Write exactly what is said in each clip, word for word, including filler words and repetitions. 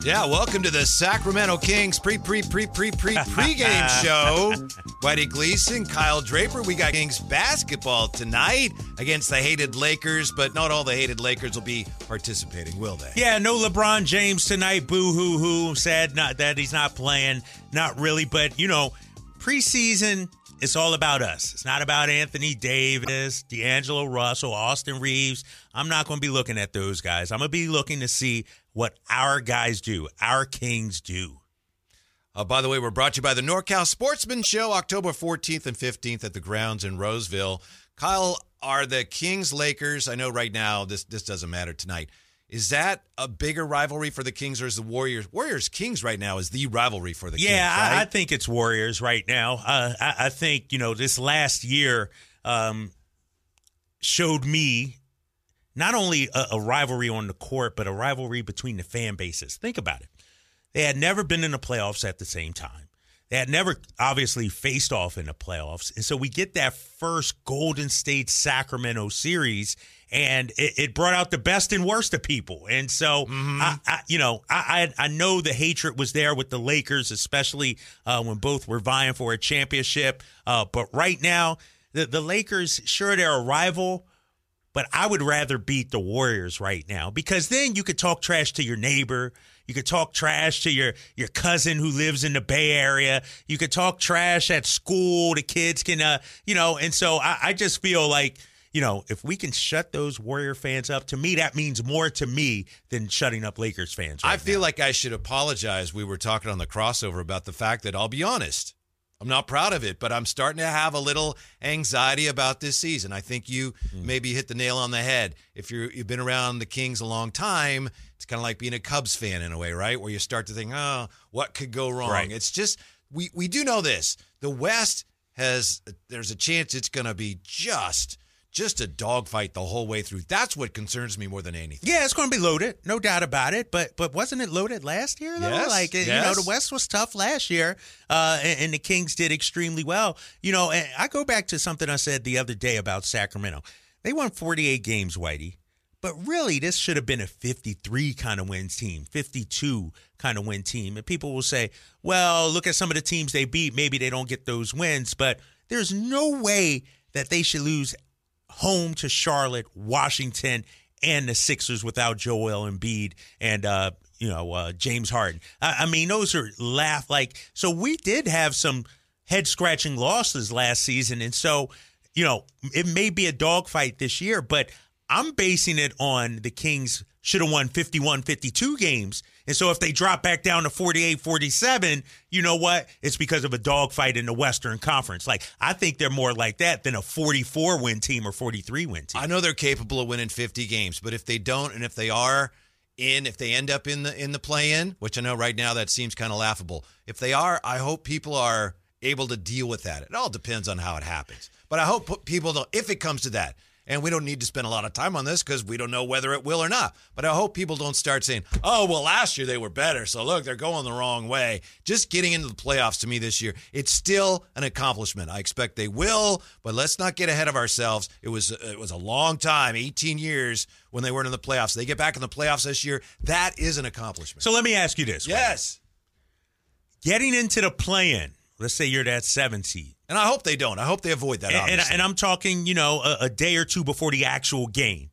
Yeah, welcome to the Sacramento Kings pre pre pre pre pre pregame show. Whitey Gleason, Kyle Draper. We got Kings basketball tonight against the hated Lakers, but not all the hated Lakers will be participating, will they? Yeah, no LeBron James tonight. Boo hoo hoo. Sad not that he's not playing. Not really, but you know, preseason. It's all about us. It's not about Anthony Davis, D'Angelo Russell, Austin Reeves. I'm not going to be looking at those guys. I'm going to be looking to see what our guys do, our Kings do. Uh, by the way, we're brought to you by the NorCal Sportsman Show, October fourteenth and fifteenth at the grounds in Roseville. Kyle, are the Kings Lakers, I know right now this, this doesn't matter tonight, is that a bigger rivalry for the Kings or is the Warriors? Warriors-Kings right now is the rivalry for the yeah, Kings, Yeah, right? I, I think it's Warriors right now. Uh, I, I think, you know, this last year um, showed me not only a, a rivalry on the court, but a rivalry between the fan bases. Think about it. They had never been in the playoffs at the same time. They had never, obviously, faced off in the playoffs. And so we get that first Golden State-Sacramento series, and it, it brought out the best and worst of people. And so, mm-hmm. I, I, you know, I, I I know the hatred was there with the Lakers, especially uh, when both were vying for a championship. Uh, but right now, the, the Lakers, sure, they're a rival, but I would rather beat the Warriors right now because then you could talk trash to your neighbor. You could talk trash to your, your cousin who lives in the Bay Area. You could talk trash at school. The kids can, uh, you know, and so I, I just feel like, you know, if we can shut those Warrior fans up, to me, that means more to me than shutting up Lakers fans right I feel now. like I should apologize. We were talking on the crossover about the fact that, I'll be honest, I'm not proud of it, but I'm starting to have a little anxiety about this season. I think you mm. maybe hit the nail on the head. If you're, you've been around the Kings a long time, it's kind of like being a Cubs fan in a way, right? Where you start to think, oh, what could go wrong? Right. It's just, we, we do know this. The West has, there's a chance it's going to be just... Just a dogfight the whole way through. That's what concerns me more than anything. Yeah, it's going to be loaded, no doubt about it. But but wasn't it loaded last year, though? Yes, like, yes. you know, the West was tough last year, uh, and, and the Kings did extremely well. You know, and I go back to something I said the other day about Sacramento. They won forty-eight games, Whitey. But really, this should have been a fifty-three kind of win team, fifty-two kind of win team. And people will say, well, look at some of the teams they beat. Maybe they don't get those wins. But there's no way that they should lose home to Charlotte, Washington, and the Sixers without Joel Embiid and, uh, you know, uh, James Harden. I, I mean, those are laugh like. So we did have some head-scratching losses last season. And so, you know, it may be a dogfight this year, but I'm basing it on the Kings should have won fifty-one fifty-two games. And so if they drop back down to forty-eight forty-seven, you know what? It's because of a dogfight in the Western Conference. Like, I think they're more like that than a forty-four win team or forty-three win team. I know they're capable of winning fifty games, but if they don't, and if they are in, if they end up in the in the play-in, which I know right now that seems kind of laughable. If they are, I hope people are able to deal with that. It all depends on how it happens. But I hope people don't, if it comes to that. And we don't need to spend a lot of time on this because we don't know whether it will or not. But I hope people don't start saying, oh, well, last year they were better, so look, they're going the wrong way. Just getting into the playoffs to me this year, it's still an accomplishment. I expect they will, but let's not get ahead of ourselves. It was it was a long time, eighteen years, when they weren't in the playoffs. They get back in the playoffs this year. That is an accomplishment. So let me ask you this. Yes. Right? Getting into the play-in, let's say you're that seven seed. And I hope they don't. I hope they avoid that, and, and, and I'm talking, you know, a, a day or two before the actual game.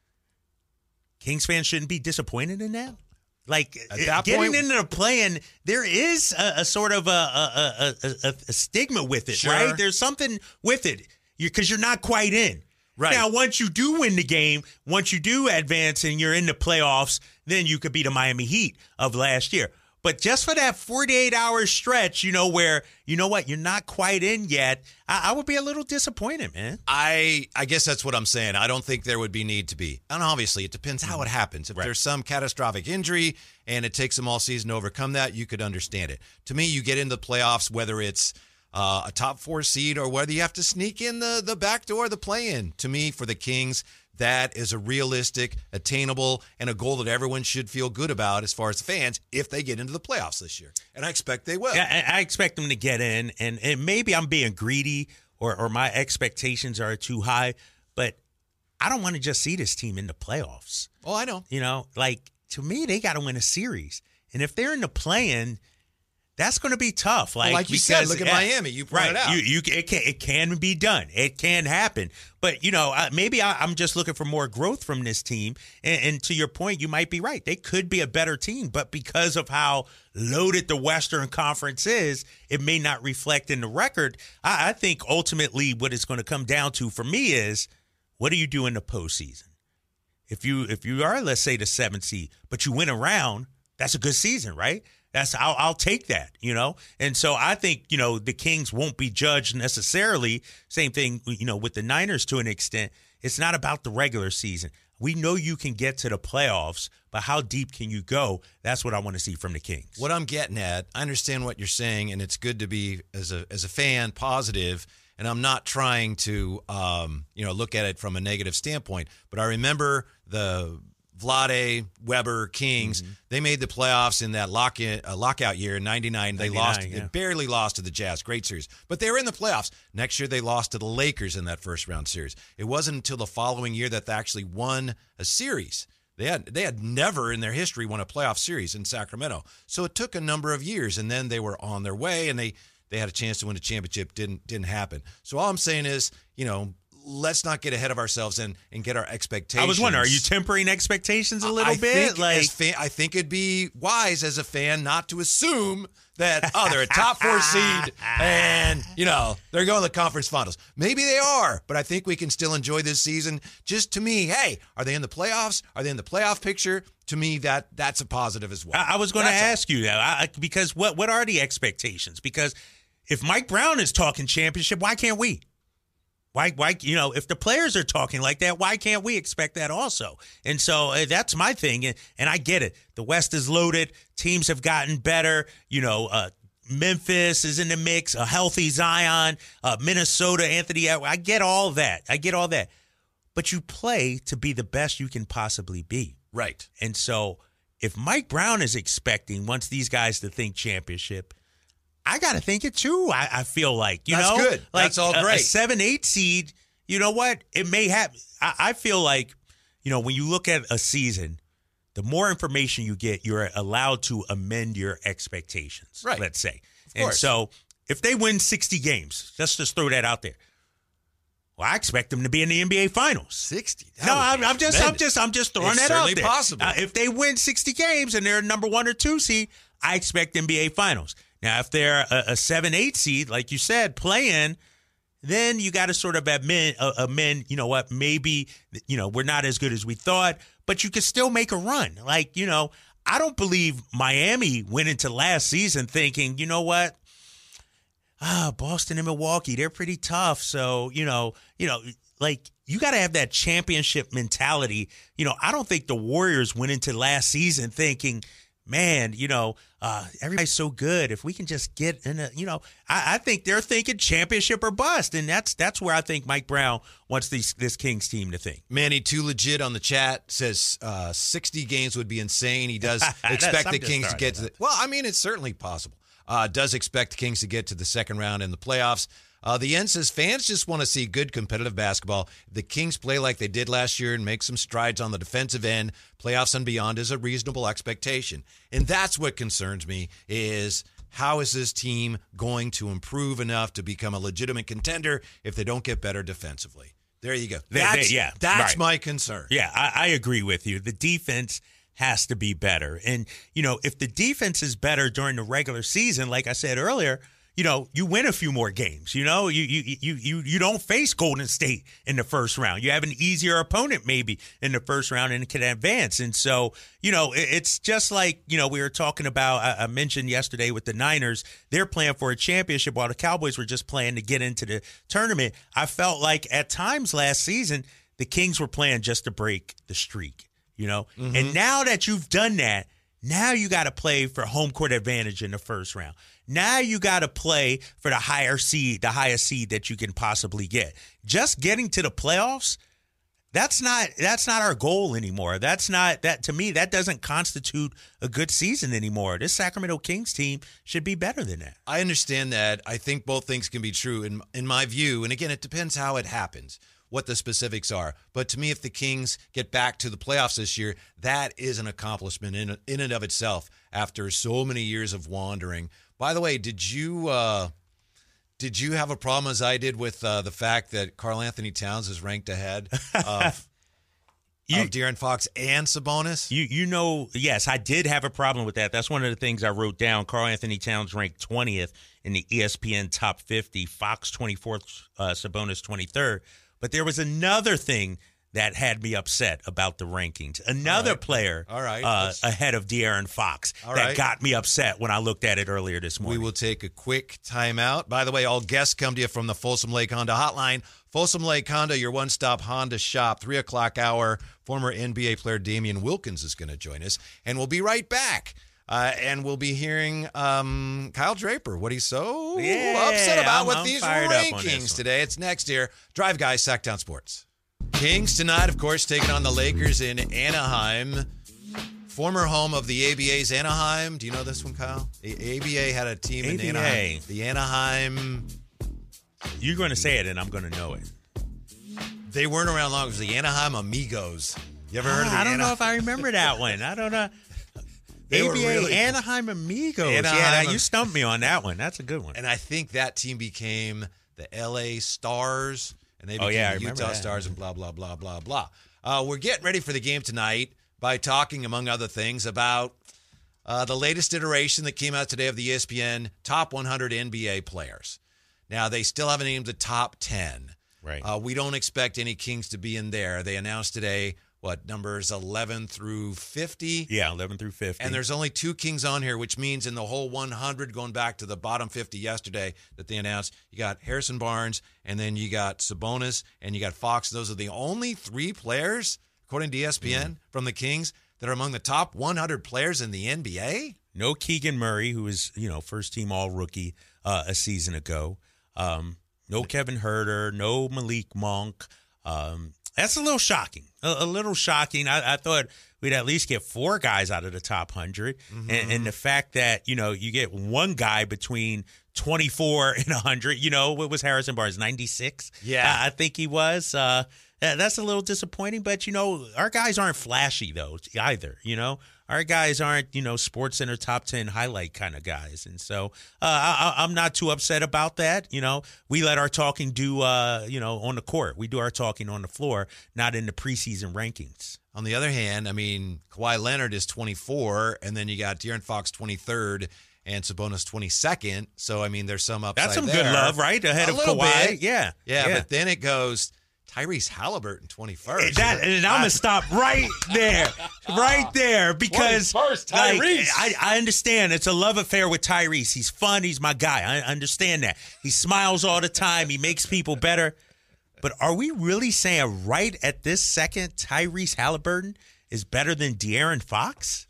Kings fans shouldn't be disappointed in that. Like, At that getting point, into the play-in, there is a, a sort of a, a, a, a, a stigma with it, sure. right? There's something with it because you're not quite in. Right. Now, once you do win the game, once you do advance and you're in the playoffs, then you could be the Miami Heat of last year. But just for that forty-eight hour stretch, you know, where, you know what, you're not quite in yet, I, I would be a little disappointed, man. I I guess that's what I'm saying. I don't think there would be need to be. And obviously, it depends how it happens. If right. there's some catastrophic injury and it takes them all season to overcome that, you could understand it. To me, you get into the playoffs, whether it's uh, a top four seed or whether you have to sneak in the, the back door, the play-in. To me, for the Kings, that is a realistic, attainable, and a goal that everyone should feel good about as far as fans if they get into the playoffs this year. And I expect they will. Yeah, I expect them to get in, and, and maybe I'm being greedy or, or my expectations are too high, but I don't want to just see this team in the playoffs. Oh, I know. You know, like, to me, they got to win a series. And if they're in the play-in, that's going to be tough. Like, well, like you because, said, look at uh, Miami. You pointed right, out. You, you, it, can, it can be done. It can happen. But, you know, uh, maybe I, I'm just looking for more growth from this team. And, and to your point, you might be right. They could be a better team. But because of how loaded the Western Conference is, it may not reflect in the record. I, I think ultimately what it's going to come down to for me is, what do you do in the postseason? If you if you are, let's say, the seventh seed, but you win a round, that's a good season, right? That's I'll, I'll take that, you know. And so I think, you know, the Kings won't be judged necessarily. Same thing, you know, with the Niners to an extent. It's not about the regular season. We know you can get to the playoffs, but how deep can you go? That's what I want to see from the Kings. What I'm getting at, I understand what you're saying, and it's good to be, as a as a fan, positive. And I'm not trying to, um, you know, look at it from a negative standpoint. But I remember the Vlade, Weber, Kings. Mm-hmm. They made the playoffs in that lock in, uh, lockout year in ninety-nine. They lost. Yeah. They barely lost to the Jazz. Great series. But they were in the playoffs. Next year, they lost to the Lakers in that first round series. It wasn't until the following year that they actually won a series. They had they had never in their history won a playoff series in Sacramento. So it took a number of years, and then they were on their way, and they they had a chance to win a championship. Didn't didn't happen. So all I'm saying is, you know, let's not get ahead of ourselves and, and get our expectations. I was wondering, are you tempering expectations a little I bit? Think like, as fan, I think it'd be wise as a fan not to assume that, oh, they're a top four seed and, you know, they're going to the conference finals. Maybe they are, but I think we can still enjoy this season. Just to me, hey, are they in the playoffs? Are they in the playoff picture? To me, that that's a positive as well. I, I was going to ask all. you that I, because what what are the expectations? Because if Mike Brown is talking championship, why can't we? Why, why, you know, if the players are talking like that, why can't we expect that also? And so uh, that's my thing. And, and I get it. The West is loaded. Teams have gotten better. You know, uh, Memphis is in the mix, a healthy Zion, uh, Minnesota, Anthony. I get all that. I get all that. But you play to be the best you can possibly be. Right. And so if Mike Brown is expecting, once these guys to think championship, I got to think it too. I, I feel like, you That's know, good. like That's all a, great. A seven, eight seed, you know what? It may have, I, I feel like, you know, when you look at a season, the more information you get, you're allowed to amend your expectations, right. let's say. Of and course. so if they win sixty games, let's just throw that out there. Well, I expect them to be in the N B A Finals. Sixty. No, I'm, I'm just, I'm just, I'm just throwing it's that out there. there. Possible. Uh, if they win sixty games and they're number one or two seed, I expect N B A Finals. Now, if they're a, a seven, eight seed, like you said, playing, then you got to sort of amend, uh, amend, you know what, maybe, you know, we're not as good as we thought, but you could still make a run. Like, you know, I don't believe Miami went into last season thinking, you know what, ah, Boston and Milwaukee, they're pretty tough. So, you know, you know, like you got to have that championship mentality. You know, I don't think the Warriors went into last season thinking, man, you know, uh, everybody's so good. If we can just get in a, you know, I, I think they're thinking championship or bust. And that's that's where I think Mike Brown wants these, this Kings team to think. Manny, too legit on the chat says uh, sixty games would be insane. He does expect the Kings to get to the, well, I mean, it's certainly possible. Uh, does expect the Kings to get to the second round in the playoffs. Uh, the end says fans just want to see good competitive basketball. The Kings play like they did last year and make some strides on the defensive end. Playoffs and beyond is a reasonable expectation. And that's what concerns me is how is this team going to improve enough to become a legitimate contender if they don't get better defensively? There you go. That's, they, yeah, that's right. my concern. Yeah, I, I agree with you. The defense has to be better. And, you know, if the defense is better during the regular season, like I said earlier, you know, you win a few more games. You know, you you you you you don't face Golden State in the first round. You have an easier opponent maybe in the first round and can advance. And so, you know, it, it's just like, you know, we were talking about, I, I mentioned yesterday with the Niners, they're playing for a championship while the Cowboys were just playing to get into the tournament. I felt like at times last season, the Kings were playing just to break the streak, you know. Mm-hmm. And now that you've done that, now you got to play for home court advantage in the first round. Now you got to play for the higher seed, the highest seed that you can possibly get. Just getting to the playoffs, that's not that's not our goal anymore. That's not that to me. That doesn't constitute a good season anymore. This Sacramento Kings team should be better than that. I understand that. I think both things can be true in in my view. And again, it depends how it happens. what the specifics are. But to me, if the Kings get back to the playoffs this year, that is an accomplishment in, in and of itself after so many years of wandering. By the way, did you uh, did you have a problem as I did with uh, the fact that Karl Anthony Towns is ranked ahead of, you, of De'Aaron Fox and Sabonis? You you know, yes, I did have a problem with that. That's one of the things I wrote down. Karl Anthony Towns ranked twentieth in the E S P N Top fifty, Fox twenty-fourth, uh, Sabonis twenty-third. But there was another thing that had me upset about the rankings. Another All right. player All right. uh, ahead of De'Aaron Fox All that right. got me upset when I looked at it earlier this morning. We will take a quick timeout. By the way, all guests come to you from the Folsom Lake Honda Hotline. Folsom Lake Honda, your one-stop Honda shop. Three o'clock hour, former N B A player Damian Wilkins is going to join us, and we'll be right back. Uh, and we'll be hearing um, Kyle Draper, what he's so Yeah, upset about I'm- with I'm these fired up on this rankings one. today. It's next here. Drive Guys, Sacktown Sports. Kings tonight, of course, taking on the Lakers in Anaheim. Former home of the A B A's Anaheim. Do you know this one, Kyle? The A B A had a team in A B A. Anaheim. The Anaheim. You're going to say it, and I'm going to know it. They weren't around long. It was the Anaheim Amigos. You ever heard of the Ah, I don't Ana- know if I remember that one. I don't know. They were A B A really- Anaheim Amigos. yeah, Anaheim- that- you stumped me on that one. That's a good one. And I think that team became the L A Stars, and they Oh, became yeah, I the remember Utah that. Stars, and blah, blah, blah, blah, blah. Uh, we're getting ready for the game tonight by talking, among other things, about uh, the latest iteration that came out today of the E S P N Top one hundred N B A players. Now, they still haven't named the top ten. Right. Uh, we don't expect any Kings to be in there. They announced today, what, numbers eleven through fifty? Yeah, eleven through fifty. And there's only two Kings on here, which means in the whole one hundred, going back to the bottom fifty yesterday that they announced, you got Harrison Barnes, and then you got Sabonis, and you got Fox. Those are the only three players, according to E S P N, mm. from the Kings that are among the top one hundred players in the N B A. No Keegan Murray, who was, you know, first team all rookie uh, a season ago. Um, no Kevin Huerter, no Malik Monk. Um, that's a little shocking. A, a little shocking. I, I thought we'd at least get four guys out of the top one hundred. Mm-hmm. And, and the fact that, you know, you get one guy between twenty-four and one hundred, you know, what was Harrison Barnes, ninety-six? Yeah. I, I think he was. Uh, that's a little disappointing. But, you know, our guys aren't flashy, though, either, you know. Our guys aren't, you know, Sports Center top ten highlight kind of guys. And so uh, I, I'm not too upset about that. You know, we let our talking do, uh, you know, on the court. We do our talking on the floor, not in the preseason rankings. On the other hand, I mean, Kawhi Leonard is twenty-four, and then you got De'Aaron Fox twenty-third and Sabonis twenty-second. So, I mean, there's some upside That's some there. good love, right? Ahead A of little Kawhi. bit. Yeah. yeah. Yeah, but then it goes Tyrese Halliburton twenty-first. That, and I'm going to stop right there, right there, because twenty-first, like, Tyrese. I, I understand it's a love affair with Tyrese. He's fun. He's my guy. I understand that. He smiles all the time. He makes people better. But are we really saying right at this second Tyrese Halliburton is better than De'Aaron Fox?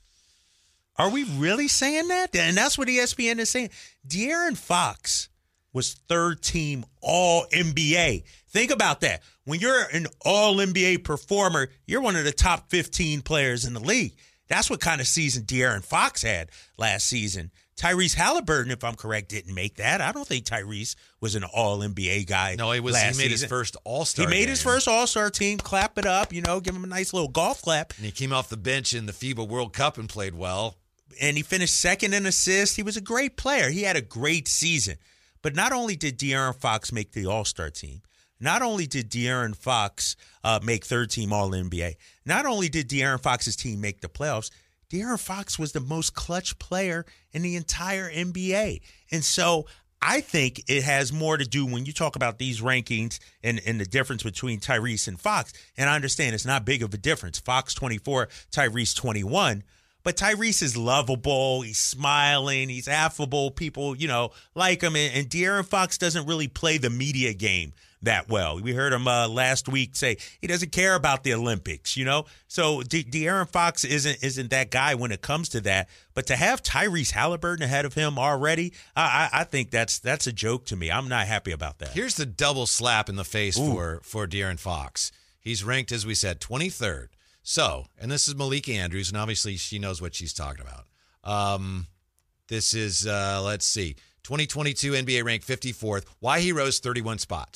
Are we really saying that? And that's what E S P N is saying. De'Aaron Fox was third team all N B A. Think about that. When you're an all N B A performer, you're one of the top fifteen players in the league. That's what kind of season De'Aaron Fox had last season. Tyrese Halliburton, if I'm correct, didn't make that. I don't think Tyrese was an all N B A guy. No, he was. last He made season. his first All-Star He made game. his first All-Star team. Clap it up, you know, give him a nice little golf clap. And he came off the bench in the FIBA World Cup and played well. And he finished second in assists. He was a great player. He had a great season. But not only did De'Aaron Fox make the All-Star team, not only did De'Aaron Fox uh, make third-team All-N B A, not only did De'Aaron Fox's team make the playoffs, De'Aaron Fox was the most clutch player in the entire N B A. And so I think it has more to do when you talk about these rankings and, and the difference between Tyrese and Fox. And I understand it's not big of a difference. Fox twenty-four, Tyrese twenty-one. But Tyrese is lovable. He's smiling. He's affable. People, you know, like him. And, and De'Aaron Fox doesn't really play the media game that well. We heard him uh, last week say he doesn't care about the Olympics, you know. So De- De'Aaron Fox isn't isn't that guy when it comes to that. But to have Tyrese Halliburton ahead of him already, I, I, I think that's that's a joke to me. I'm not happy about that. Here's the double slap in the face Ooh. for for De'Aaron Fox. He's ranked, as we said, twenty-third. So, and this is Malika Andrews, and obviously she knows what she's talking about. Um, this is, uh, let's see, twenty twenty-two N B A ranked fifty-fourth. Why he rose thirty-one spots.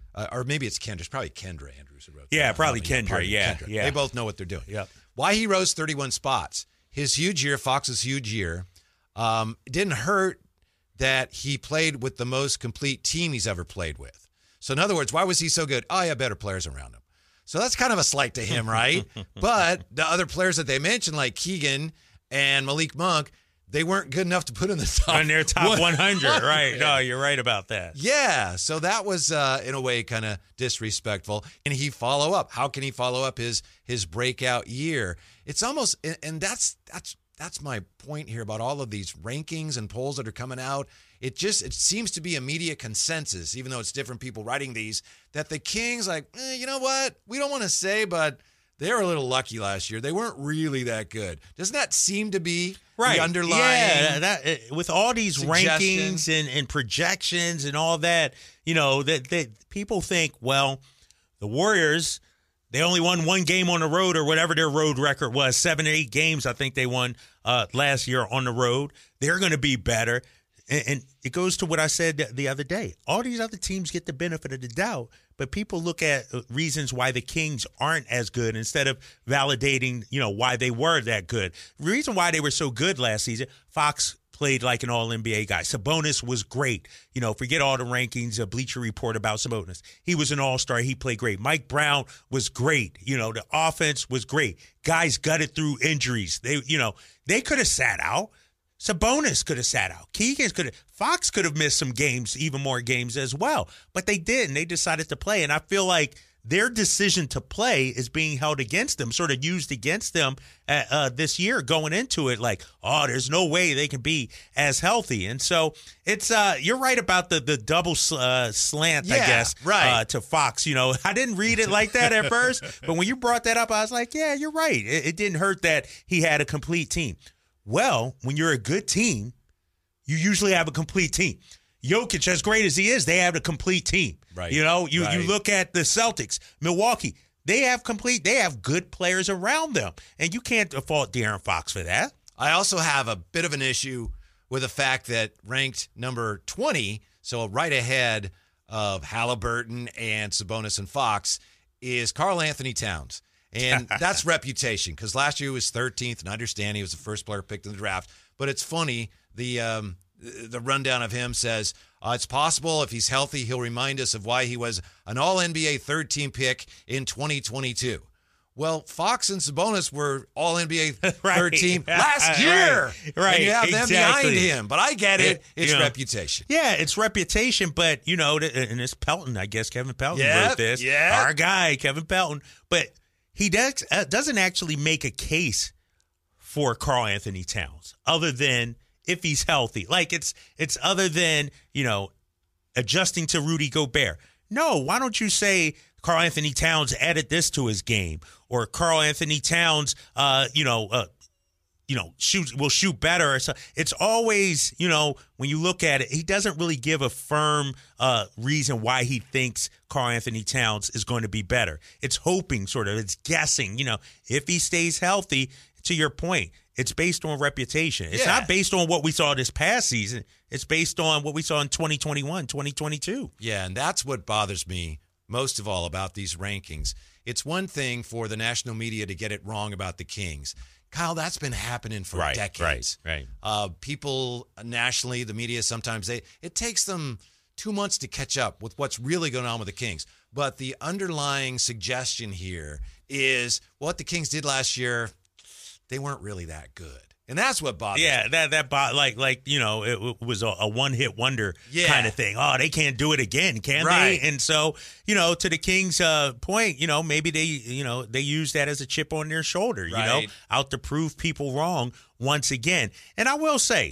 uh, or maybe it's Kendra. It's probably Kendra Andrews who wrote that. Yeah, probably Um, Kendra. pardon me, Yeah, Kendra. yeah. They both know what they're doing. Yep. Why he rose thirty-one spots. His huge year, Fox's huge year, um, it didn't hurt that he played with the most complete team he's ever played with. So in other words, why was he so good? Oh, he had better players around him. So that's kind of a slight to him, right? But the other players that they mentioned, like Keegan and Malik Monk, they weren't good enough to put in the top. On their top one hundred, right. No, you're right about that. Yeah, so that was, uh, in a way, kind of disrespectful. And he follow up. How can he follow up his his breakout year? It's almost, and- and that's that's that's my point here about all of these rankings and polls that are coming out. It just it seems to be a media consensus, even though it's different people writing these, that the Kings, like, eh, you know what? We don't want to say, but they were a little lucky last year. They weren't really that good. Doesn't that seem to be Right. the underlying? Yeah, that, uh, with all these suggestion? rankings and, and projections and all that, you know, that, that people think, well, the Warriors, they only won one game on the road or whatever their road record was. Seven or eight games, I think they won uh, last year on the road. They're going to be better. And, and it goes to what I said the, the other day. All these other teams get the benefit of the doubt, but people look at reasons why the Kings aren't as good instead of validating, you know, why they were that good. The reason why they were so good last season, Fox played like an all N B A guy. Sabonis was great. You know, forget all the rankings, a Bleacher Report about Sabonis. He was an all-star. He played great. Mike Brown was great. You know, the offense was great. Guys gutted through injuries. They, you know, they could have sat out. Sabonis could have sat out. Keegan could have. Fox could have missed some games, even more games as well. But they didn't. They decided to play. And I feel like their decision to play is being held against them, sort of used against them uh, uh, this year going into it. Like, oh, there's no way they can be as healthy. And so it's uh, you're right about the the double uh, slant, Yeah, I guess, right. uh, to Fox. You know, I didn't read it like that at first, but when you brought that up, I was like, yeah, you're right. It, it didn't hurt that he had a complete team. Well, when you're a good team, you usually have a complete team. Jokic, as great as he is, they have a complete team. Right. You know, you, Right. you look at the Celtics, Milwaukee, they have complete, they have good players around them. And you can't fault De'Aaron Fox for that. I also have a bit of an issue with the fact that ranked number twenty, so right ahead of Halliburton and Sabonis and Fox, is Karl Anthony Towns. And that's reputation, because last year he was thirteenth, and I understand he was the first player picked in the draft. But it's funny, the um, the rundown of him says, uh, it's possible if he's healthy, he'll remind us of why he was an all N B A third-team pick in twenty twenty-two. Well, Fox and Sabonis were all N B A third team last year. Right, right, And you have them exactly. behind him. But I get it. It's You know. reputation. Yeah, it's reputation, but, you know, and it's Pelton, I guess Kevin Pelton Yep, wrote this. yep. Our guy, Kevin Pelton. But he does, uh, doesn't actually make a case for Karl Anthony Towns other than if he's healthy. Like, it's it's other than, you know, adjusting to Rudy Gobert. No, why don't you say Karl Anthony Towns added this to his game, or Karl Anthony Towns, uh, you know, uh, you know, shoot will shoot better. Or so. It's always, you know, when you look at it, he doesn't really give a firm uh, reason why he thinks Karl Anthony Towns is going to be better. It's hoping, sort of. It's guessing. You know, if he stays healthy. To your point, it's based on reputation. It's Yeah. not based on what we saw this past season. It's based on what we saw in twenty twenty-one, twenty twenty-two. Yeah, and that's what bothers me most of all about these rankings. It's one thing for the national media to get it wrong about the Kings. Kyle, that's been happening for Right, decades. right, right. Uh, people nationally, the media, sometimes they it takes them two months to catch up with what's really going on with the Kings. But the underlying suggestion here is what the Kings did last year, they weren't really that good. And that's what bothers me. Yeah, that that bo- like like you know it w- was a, a one hit wonder Yeah. kind of thing. Oh, they can't do it again, can Right. they? And so you know, to the Kings' uh, point, you know, maybe they you know they use that as a chip on their shoulder. You know, Right. out to prove people wrong once again. And I will say,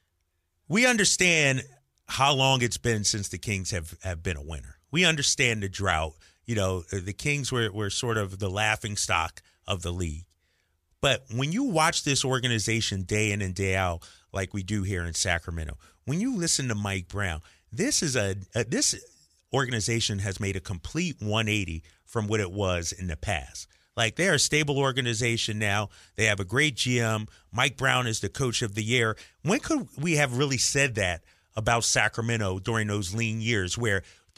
we understand how long it's been since the Kings have, have been a winner. We understand the drought. You know, the Kings were were sort of the laughing stock of the league. But when you watch this organization day in and day out, like we do here in Sacramento, when you listen to Mike Brown, this is a, a this organization has made a complete one eighty from what it was in the past. Like, they're a stable organization now. They have a great G M. Mike Brown is the coach of the year. When could we have really said that about Sacramento during those lean years where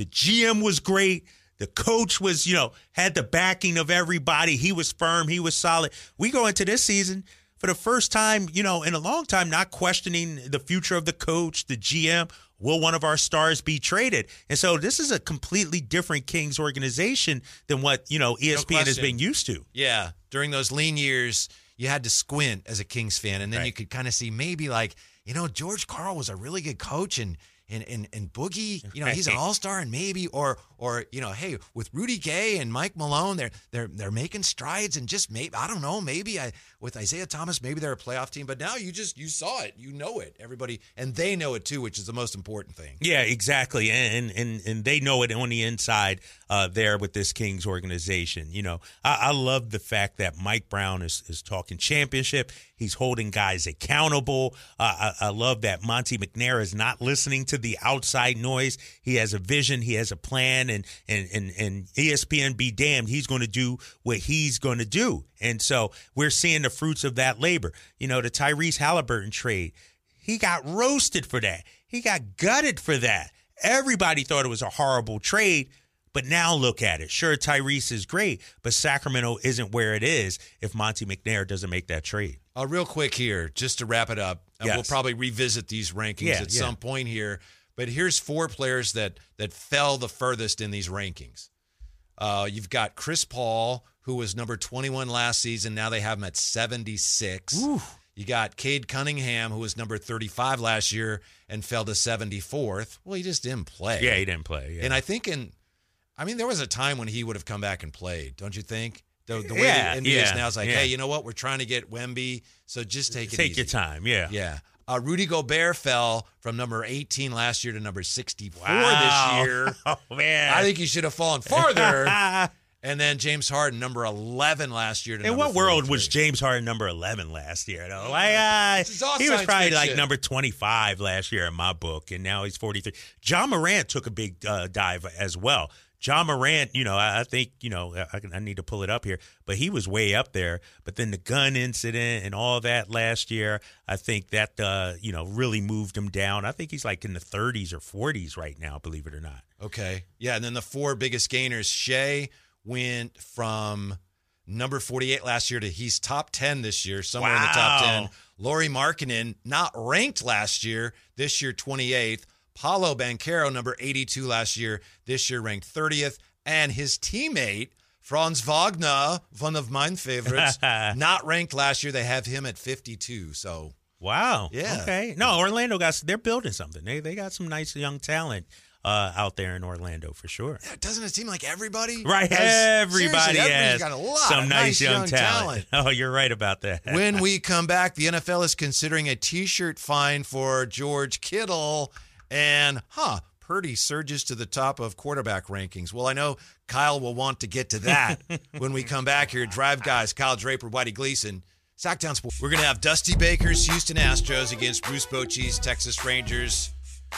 The G M was great. The coach was, you know, had the backing of everybody. He was firm. He was solid. We go into this season for the first time, you know, in a long time, not questioning the future of the coach, the G M. Will one of our stars be traded? And so this is a completely different Kings organization than what, you know, E S P N No has question. been used to. Yeah, during those lean years, you had to squint as a Kings fan, and then Right. you could kind of see maybe like, you know, George Karl was a really good coach, and and and, and Boogie, you know, he's an Right. all-star, and maybe or or you know, hey, with Rudy Gay and Mike Malone, they're they're they're making strides, and just maybe I don't know, maybe I with Isaiah Thomas, maybe they're a playoff team, but now you just you saw it, you know it, everybody, and they know it too, which is the most important thing. Yeah, exactly, and and and they know it on the inside uh, there with this Kings organization. You know, I, I love the fact that Mike Brown is is talking championship. He's holding guys accountable. Uh, I, I love that Monty McNair is not listening to the outside noise. He has a vision. He has a plan, and and and, and E S P N be damned, he's going to do what he's going to do. And so we're seeing the fruits of that labor. You know, the Tyrese Halliburton trade. He got roasted for that. He got gutted for that. Everybody thought it was a horrible trade, but now look at it. Sure, Tyrese is great, but Sacramento isn't where it is if Monty McNair doesn't make that trade. Uh, real quick here, just to wrap it up, and Yes. we'll probably revisit these rankings Yeah, at yeah. some point here. But here's four players that that fell the furthest in these rankings. Uh, you've got Chris Paul, who was number twenty-one last season. Now they have him at seventy-six. Ooh. You got Cade Cunningham, who was number thirty-five last year and fell to seventy-fourth. Well, he just didn't play. Yeah, he didn't play. Yeah. And I think in, I mean, there was a time when he would have come back and played, don't you think? The, the way Yeah, the N B A is yeah, now is like, yeah. hey, you know what? We're trying to get Wemby, so just take it Take easy. your time. Yeah. Yeah. Uh, Rudy Gobert fell from number eighteen last year to number sixty-four Wow. this year. Oh, man. I think he should have fallen farther. And then James Harden, number eleven last year to In number what world was forty-three. James Harden number eleven last year? Though? Like, uh, This is all he was science probably fiction. like number twenty-five last year in my book, and now he's forty-three. John Morant took a big uh, dive as well. John Morant, you know, I, I think, you know, I, I need to pull it up here, but he was way up there. But then the gun incident and all that last year, I think that, uh, you know, really moved him down. I think he's like in the thirties or forties right now, believe it or not. Okay. Yeah, and then the four biggest gainers, Shea went from number forty-eight last year to he's top ten this year, somewhere in the top Wow. ten. Lauri Markkanen, not ranked last year, this year twenty-eighth. Paulo Banchero, number eighty-two last year, this year ranked thirtieth. And his teammate, Franz Wagner, one of my favorites, not ranked last year. They have him at fifty-two. So, Wow. Yeah. Okay. No, Orlando got, they're building something. They they got some nice young talent uh, out there in Orlando for sure. doesn't it seem like everybody? Right, has- everybody seriously, has everybody's got a lot some of nice young, talent. Oh, you're right about that. When we come back, the N F L is considering a T-shirt fine for George Kittle, and huh, Purdy surges to the top of quarterback rankings. Well, I know Kyle will want to get to that when we come back here. Drive Guys, Kyle Draper, Whitey Gleason, Sacktown Sports. We're going to have Dusty Baker's Houston Astros against Bruce Bochy's Texas Rangers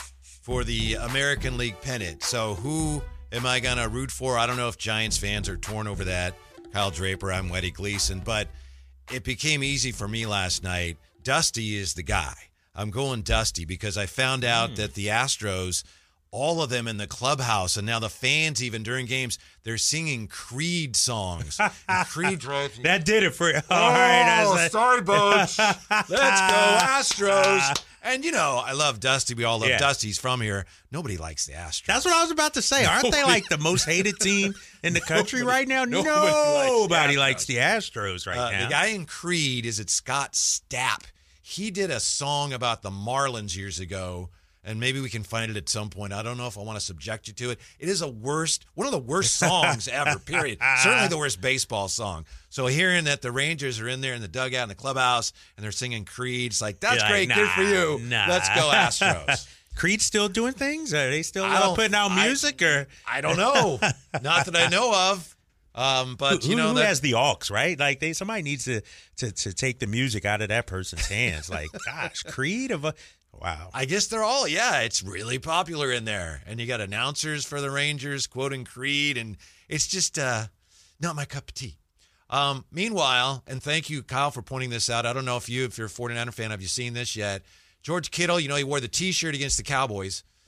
for the American League pennant. So who am I going to root for? I don't know if Giants fans are torn over that. Kyle Draper, I'm Whitey Gleason, but it became easy for me last night. Dusty is the guy. I'm going Dusty because I found out mm. that the Astros, all of them in the clubhouse, and now the fans, even during games, they're singing Creed songs. And Creed drives me. That did it for you. Oh, All right, like, sorry, Boach. Let's go Astros. And, you know, I love Dusty. We all love Yeah. Dusty. He's from here. Nobody likes the Astros. That's what I was about to say. Aren't they Nobody- like the most hated team in the country Nobody- right now? nobody Nobody, likes the likes, Astros. the Astros right Uh, now. the guy in Creed, is it Scott Stapp? He did a song about the Marlins years ago, and maybe we can find it at some point. I don't know if I want to subject you to it. It is a worst, one of the worst songs ever, period. Certainly the worst baseball song. So hearing that the Rangers are in there in the dugout in the clubhouse and they're singing Creed, it's like, that's You're great, like, good for nah, you. nah. Let's go Astros. Creed still doing things? Are they still I uh, don't- putting out I- music? Or I don't know. Not that I know of. Um, but, who, you know, who that, has the aux, right? Like they somebody needs to, to to take the music out of that person's hands. Like, gosh, Creed of a wow. I guess they're all, yeah, it's really popular in there. And you got announcers for the Rangers quoting Creed, and it's just uh, not my cup of tea. Um, meanwhile, and thank you, Kyle, for pointing this out. I don't know if you, if you're a forty-niner fan, have you seen this yet? George Kittle, you know, he wore the T-shirt against the Cowboys.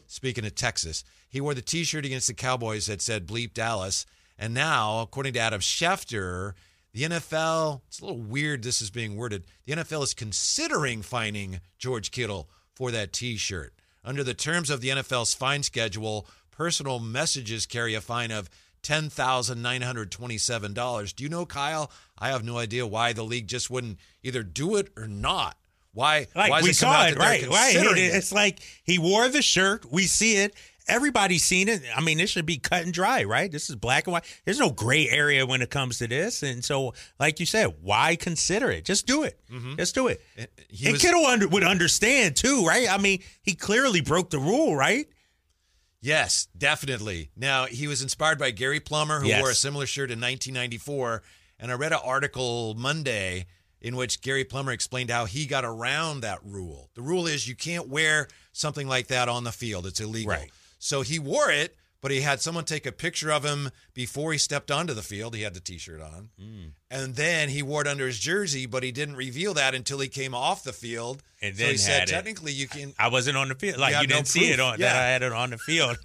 speaking of Texas. He wore the T-shirt against the Cowboys that said Bleep Dallas. And now, according to Adam Schefter, the N F L, it's a little weird this is being worded, the N F L is considering fining George Kittle for that T-shirt. Under the terms of the N F L's fine schedule, personal messages carry a fine of ten thousand nine hundred twenty-seven dollars. Do you know, Kyle? I have no idea why the league just wouldn't either do it or not. Why? Like why we it come saw out it, that they're right? Right. considering It- it? It's like he wore the shirt. We see it. Everybody's seen it. I mean, this should be cut and dry, right? This is black and white. There's no gray area when it comes to this. And so, like you said, why consider it? Just do it. Mhm. Just do it. He and was- Kittle under, would understand too, right? I mean, he clearly broke the rule, right? Yes, definitely. Now, he was inspired by Gary Plummer, who Yes. wore a similar shirt in nineteen ninety-four. And I read an article Monday in which Gary Plummer explained how he got around that rule. The rule is you can't wear something like that on the field. It's illegal. Right. So he wore it, but he had someone take a picture of him before he stepped onto the field. He had the T-shirt on. Mm. And then he wore it under his jersey, but he didn't reveal that until he came off the field. And so then he said, had it. technically, you can. I wasn't on the field. Like You you, had no didn't see proof. it on Yeah. that I had it on the field.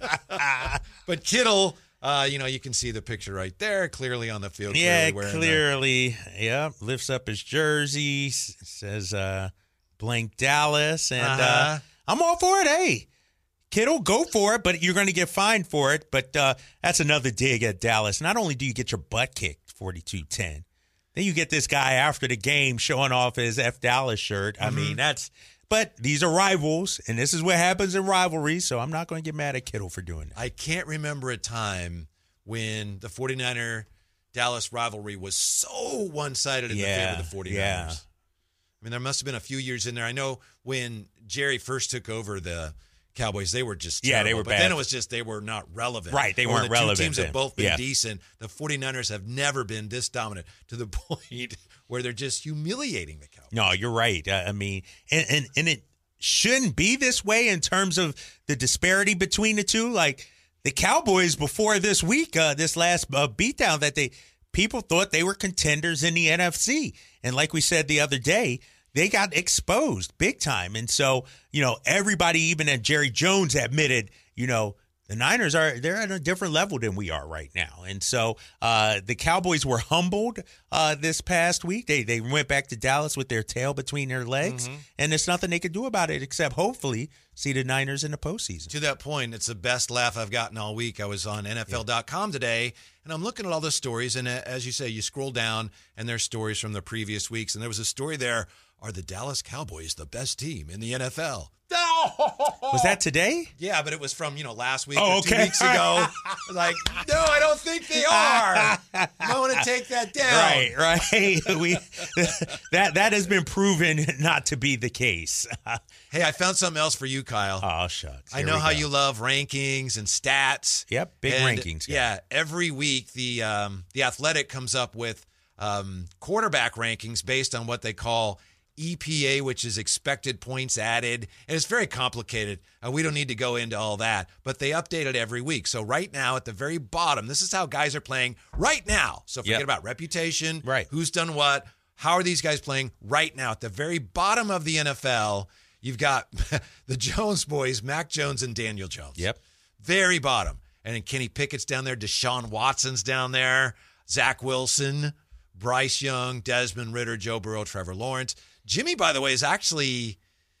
But Kittle, uh, you know, you can see the picture right there, clearly on the field. Yeah, clearly wearing clearly. Yeah, lifts up his jersey, s- says uh, blank Dallas, and Uh-huh. uh, I'm all for it. Hey, Kittle, go for it, but you're going to get fined for it. But uh, that's another dig at Dallas. Not only do you get your butt kicked forty-two ten, then you get this guy after the game showing off his F Dallas shirt. I Mm-hmm. mean, that's – but these are rivals, and this is what happens in rivalries, so I'm not going to get mad at Kittle for doing that. I can't remember a time when the 49er Dallas rivalry was so one-sided in Yeah, the favor of the 49ers. yeah. I mean, there must have been a few years in there. I know when Jerry first took over the Cowboys, they were just Yeah, terrible. they were But bad. then it was just they were not relevant. Right, they Or weren't the relevant Two teams then. have both been Yeah. decent. The 49ers have never been this dominant to the point where they're just humiliating the Cowboys. No, you're right. I I mean, and, and and it shouldn't be this way in terms of the disparity between the two. Like the Cowboys before this week, uh, this last uh, beatdown, that they people thought they were contenders in the N F C, and like we said the other day, they got exposed big time. And so, you know, everybody, even at Jerry Jones, admitted, you know, the Niners are they're at a different level than we are right now. And so uh, the Cowboys were humbled uh, this past week. They they went back to Dallas with their tail between their legs, Mm-hmm. and there's nothing they could do about it except hopefully see the Niners in the postseason. To that point, it's the best laugh I've gotten all week. I was on N F L dot com today, and I'm looking at all the stories. And uh, as you say, you scroll down, and there's stories from the previous weeks. And there was a story there, are the Dallas Cowboys the best team in the N F L? Was that today? Yeah, but it was from, you know, last week Oh, or two okay. weeks ago. Like, no, I don't think they are. I want to take that down. Right, right. we that that has been proven not to be the case. Hey, I found something else for you, Kyle. Oh shucks. I Here know we how go. you love rankings and stats. Yep, big And, rankings, guy. Yeah, every week the um, the Athletic comes up with um, quarterback rankings based on what they call E P A, which is expected points added, and it's very complicated. Uh, we don't need to go into all that, but they update it every week. So right now, at the very bottom, this is how guys are playing right now. So forget Yep. about reputation, Right. who's done what, how are these guys playing right now? At the very bottom of the N F L, you've got the Jones boys, Mac Jones and Daniel Jones. Yep. Very bottom. And then Kenny Pickett's down there. Deshaun Watson's down there. Zach Wilson, Bryce Young, Desmond Ritter, Joe Burrow, Trevor Lawrence. Jimmy, by the way, is actually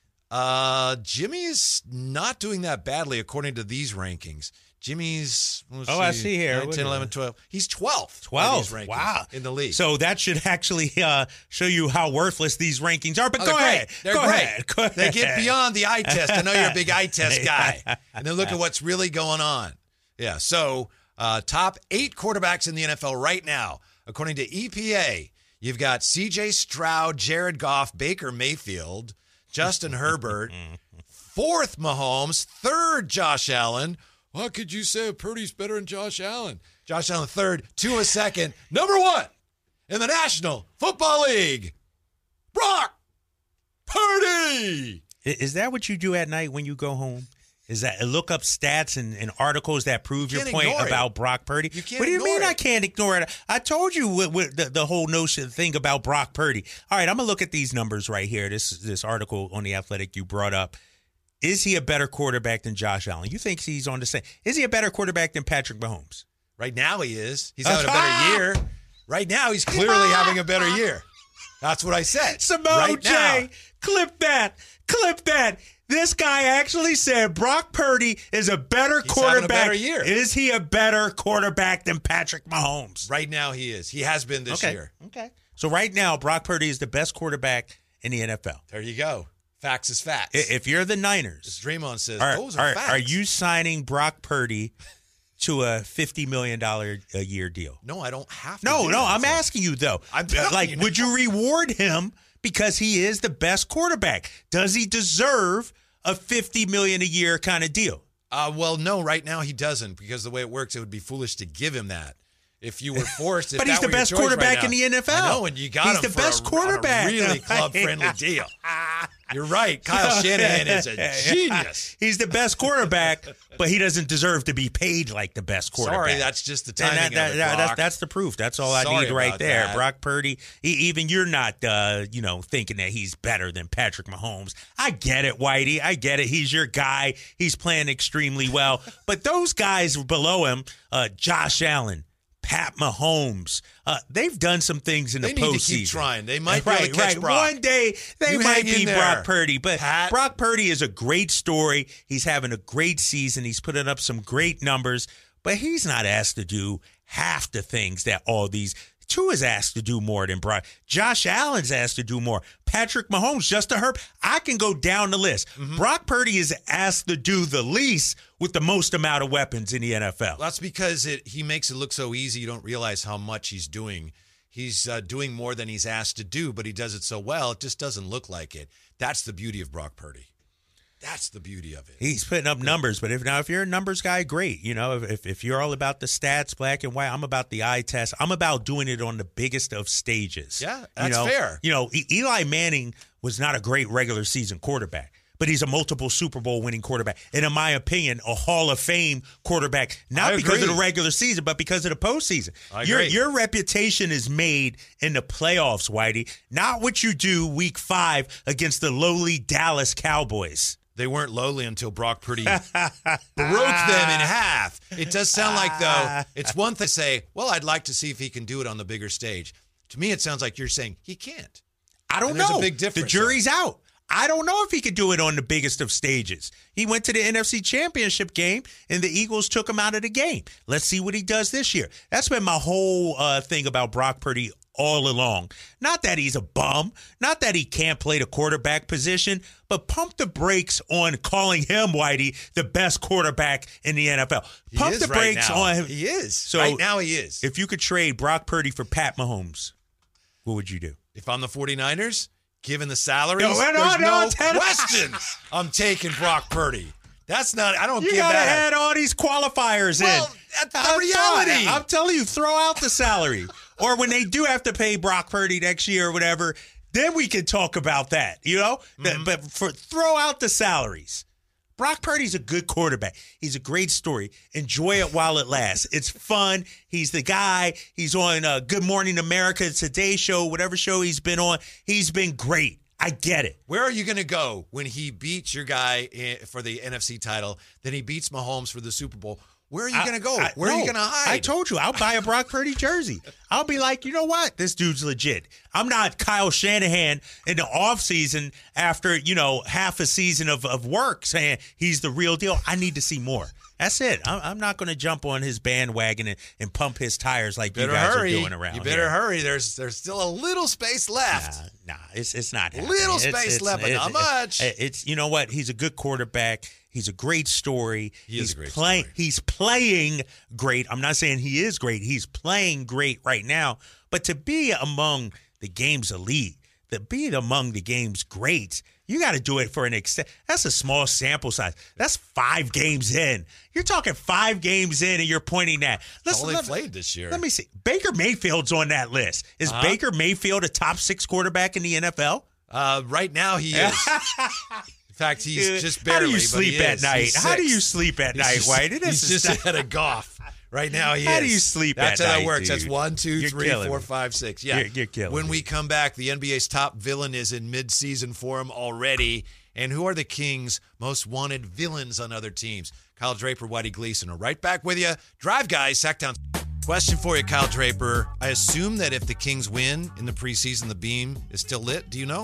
uh, Jimmy is not doing that badly according to these rankings. Jimmy's, let's Oh, I see here. nine, What ten, is eleven, it? twelve. He's twelfth. by twelve. these rankings Wow. In the league. So that should actually uh, show you how worthless these rankings are. But Oh, go they're ahead. great. They're go great. ahead. Go ahead. They get beyond the eye test. I know you're a big eye test guy. And then look at what's really going on. Yeah. So uh, top eight quarterbacks in the N F L right now, according to E P A, you've got C J Stroud, Jared Goff, Baker Mayfield, Justin Herbert, fourth Mahomes, third Josh Allen. What could you say? Purdy's better than Josh Allen. Josh Allen third, Tua second, number one in the National Football League, Brock Purdy. I- Is that what you do at night when you go home? Is that look up stats and, and articles that prove You your can't point ignore it. about Brock Purdy? You can't what do you ignore mean it. I can't ignore it? I told you what, what the, the whole notion thing about Brock Purdy. All right, I'm gonna look at these numbers right here. This this article on the Athletic you brought up. Is he a better quarterback than Josh Allen? You think he's on the same? Is he a better quarterback than Patrick Mahomes? Right now he is. He's having a better year. Right now he's clearly having a better year. That's what I said. Simone right J, now. clip that. Clip that. This guy actually said Brock Purdy is a better He's quarterback. having a better year. Is he a better quarterback than Patrick Mahomes? Right now he is. He has been this okay. year. Okay. So right now, Brock Purdy is the best quarterback in the N F L. There you go. Facts is facts. I- If you're the Niners, As Draymond says, are, those are, are, facts. are you signing Brock Purdy to a fifty million dollars a year deal? No, I don't have to. No, do no, that, I'm so. asking you, though. I'm telling like, you would now. you reward him because he is the best quarterback? Does he deserve a fifty million dollars a year kind of deal? Uh, well, no, right now he doesn't, because the way it works, it would be foolish to give him that. If you were forced, if But he's that the were your best choice quarterback right in now, the N F L. I know, and you got He's him the for best a, quarterback. on a really club-friendly deal. You're right. Kyle Shanahan is a genius. He's the best quarterback, but he doesn't deserve to be paid like the best quarterback. Sorry, that's just the And timing that- of it, that- Brock. that's, that's the proof. That's all I Sorry need right about there. that. Brock Purdy, e- even you're not, uh, you know, thinking that he's better than Patrick Mahomes. I get it, Whitey. I get it. He's your guy. He's playing extremely well. But those guys below him, uh, Josh Allen, Pat Mahomes, uh, they've done some things in They the need postseason. to keep trying. They might be right, able to catch right. Brock. One day they You might hang in be there, Brock Purdy, but Pat. Brock Purdy is a great story. He's having a great season. He's putting up some great numbers, but he's not asked to do half the things that all these. Tua is asked to do more than Brock. Josh Allen's asked to do more. Patrick Mahomes, Justin Herbert. I can go down the list. Mm-hmm. Brock Purdy is asked to do the least with the most amount of weapons in the N F L. That's because it he makes it look so easy. You don't realize how much he's doing. He's uh, doing more than he's asked to do, but he does it so well, it just doesn't look like it. That's the beauty of Brock Purdy. That's the beauty of it. He's putting up numbers, but if now if you're a numbers guy, great. You know, if if you're all about the stats, black and white, I'm about the eye test. I'm about doing it on the biggest of stages. Yeah, that's you know? fair. You know, E- Eli Manning was not a great regular season quarterback, but he's a multiple Super Bowl winning quarterback, and in my opinion, a Hall of Fame quarterback. Not I because of agree. the regular season, but because of the postseason. I Your agree. your reputation is made in the playoffs, Whitey. Not what you do week five against the lowly Dallas Cowboys. They weren't lowly until Brock Purdy broke them in half. It does sound like, though, it's one thing to say, well, I'd like to see if he can do it on the bigger stage. To me, it sounds like you're saying he can't. I don't And there's know. a big difference The jury's out. I don't know if he could do it on the biggest of stages. He went to the N F C Championship game, and the Eagles took him out of the game. Let's see what he does this year. That's been my whole uh, thing about Brock Purdy all along. Not that he's a bum, not that he can't play the quarterback position, but pump the brakes on calling him, Whitey, the best quarterback in the N F L. He Pump is the right brakes now. on him. He is. So right now he is. If you could trade Brock Purdy for Pat Mahomes, what would you do? If I'm the 49ers, given the salaries, No, no, there's no, no Ted. question I'm taking Brock Purdy. That's not, I don't You give gotta that. add all these qualifiers Well, in. that's the I'm reality. telling- I'm telling you, throw out the salary. Or when they do have to pay Brock Purdy next year or whatever, then we can talk about that, you know? Mm-hmm. But for throw out the salaries. Brock Purdy's a good quarterback. He's a great story. Enjoy it while it lasts. It's fun. He's the guy. He's on uh, Good Morning America, Today Show, whatever show he's been on. He's been great. I get it. Where are you going to go when he beats your guy i- for the N F C title, then he beats Mahomes for the Super Bowl? Where are you going to go? I- Where are no, you going to hide? I told you, I'll buy a Brock Purdy jersey. I'll be like, you know what? This dude's legit. I'm not Kyle Shanahan in the offseason after, you know, half a season of, of work saying he's the real deal. I need to see more. That's it. I'm, I'm not going to jump on his bandwagon and, and pump his tires like you better guys hurry. are doing around You better here. hurry. There's there's still a little space left. Nah, nah, it's it's not happening. Little It's- space it's- left, but it's- not much. It's, it's you know what? He's a good quarterback. He's a great story. He is he's a great play, story. He's playing great. I'm not saying he is great. He's playing great right now. But to be among the game's elite, to be among the game's greats, you got to do it for an extent. That's a small sample size. That's five games in. You're talking five games in, and you're pointing that. That's all they let- played this year. Let me see. Baker Mayfield's on that list. Is Uh-huh. Baker Mayfield a top six quarterback in the N F L? Uh, right now he is. In fact, he's Dude, just How barely. do you but sleep he at is. night? He's How do you sixth. sleep at He's night, just, White? This He's is just ahead of Goff. Right now he How is. do you sleep That's at how night, it works. That's dude? one, two, You're three, killing four, me. five, six. Yeah. You're- you're killing When me. we come back, the N B A's top villain is in mid-season form already. And who are the Kings' most wanted villains on other teams? Kyle Draper, Whitey Gleason are right back with you. Drive, guys. Sacktown. Question for you, Kyle Draper. I assume that if the Kings win in the preseason, the beam is still lit. Do you know?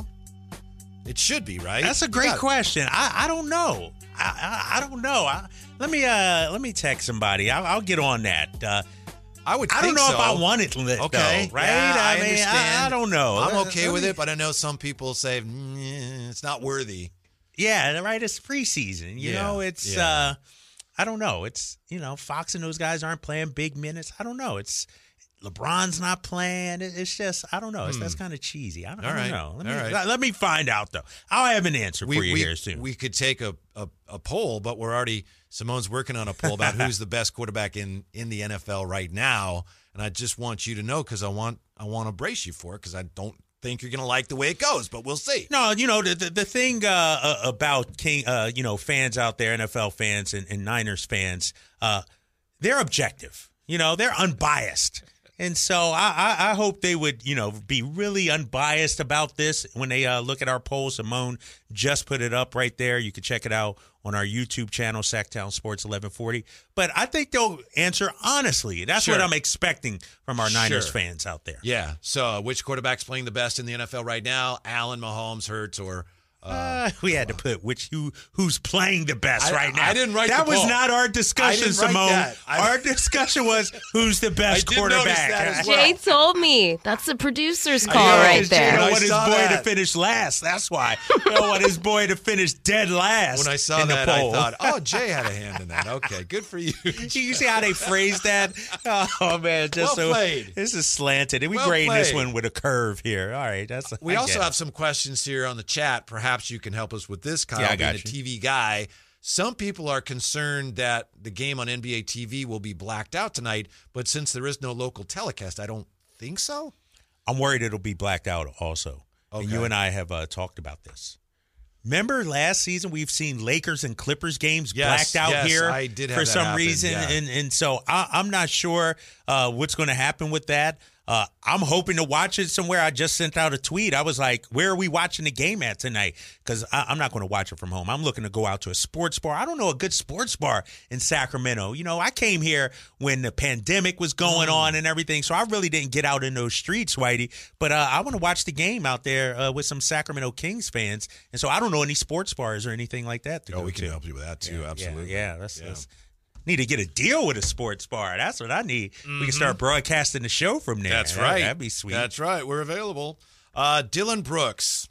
It should be, right? That's a great question. I, I don't know. I I, I don't know. I, let me uh let me text somebody. I'll, I'll get on that. Uh, I would. I think don't know so. if I want it lit, okay, though, right? Yeah, I, I mean, understand. I, I don't know. I'm Let- okay let with me- it, but I know some people say mm, it's not worthy. Yeah, right. It's preseason. You Yeah, know, it's yeah. uh I don't know. It's you know, Fox and those guys aren't playing big minutes. I don't know. It's LeBron's not playing. It- It's just I don't know. It's that's kind of cheesy. I don't, I All don't right. know. Let me All right. let, let me find out though. I'll have an answer for you we, here soon. we could take a, a, a poll, but we're already Simone's working on a poll about who's the best quarterback in, in the N F L right now, and I just want you to know because I want I want to brace you for it because I don't think you're going to like the way it goes, but we'll see. No, you know the the, the thing uh, uh, about King, uh, you know, fans out there, N F L fans and, and Niners fans, uh, they're objective. You know, they're unbiased, and so I, I, I hope they would, you know, be really unbiased about this when they uh, look at our poll. Simone just put it up right there. You can check it out on our YouTube channel, Sacktown Sports eleven forty. But I think they'll answer honestly. That's Sure. what I'm expecting from our Niners Sure. fans out there. Yeah. So, uh, which quarterback's playing the best in the N F L right now? Allen, Mahomes, Hurts, or Uh, we had to put which who who's playing the best I- right now. I didn't write that the was poll. not our I discussion, didn't write Simone. that. I- Our discussion was who's the best I did notice quarterback. that as well. Jay told me. That's the producer's call know, right Because Jay there. don't I want his saw boy that. to finish last. That's why. He don't want his boy to finish dead last. when I saw in the that, I poll. thought, oh, Jay had a hand in that. Okay, good for you. You see how they phrased that? Oh man, just Well so played. this is slanted, and we Well grade this played. one with a curve here. All right, that's. We I also get have it. some questions here on the chat. Perhaps you can help us with this, Kyle, Yeah, I being got a you. T V guy. Some people are concerned that the game on N B A T V will be blacked out tonight, but since there is no local telecast, I don't think so. I'm worried it'll be blacked out also. And Okay. you and I have uh, talked about this. Remember last season we've seen Lakers and Clippers games Yes, blacked out yes, here I did have for that some happen, reason, yeah. and and so I, I'm not sure uh, what's going to happen with that. Uh, I'm hoping to watch it somewhere. I just sent out a tweet. I was like, "Where are we watching the game at tonight?" Because I'm not going to watch it from home. I'm looking to go out to a sports bar. I don't know a good sports bar in Sacramento. You know, I came here when the pandemic was going on and everything, so I really didn't get out in those streets, Whitey. But uh, I want to watch the game out there uh, with some Sacramento Kings fans, and so I don't know any sports bars or anything like that. To Oh, go we can to. help you with that too. Yeah, Absolutely. Yeah, yeah, that's, Yeah. that's need to get a deal with a sports bar. That's what I need. We can start broadcasting the show from there. Mm-hmm. That's That- right. That'd be sweet. That's right. We're available. Uh, Dylan Brooks,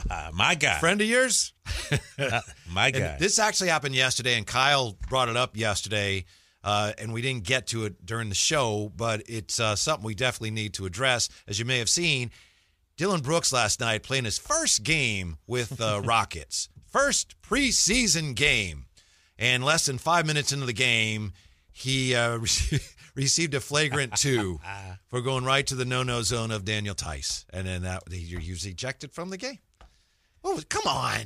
My guy. friend of yours. My guy. And this actually happened yesterday, and Kyle brought it up yesterday, uh, and we didn't get to it during the show, but it's uh, something we definitely need to address. As you may have seen, Dylan Brooks last night playing his first game with the Rockets, first preseason game, and less than five minutes into the game, he uh, received a flagrant two for going right to the no-no zone of Daniel Tice, and then that he was ejected from the game. Oh, come on!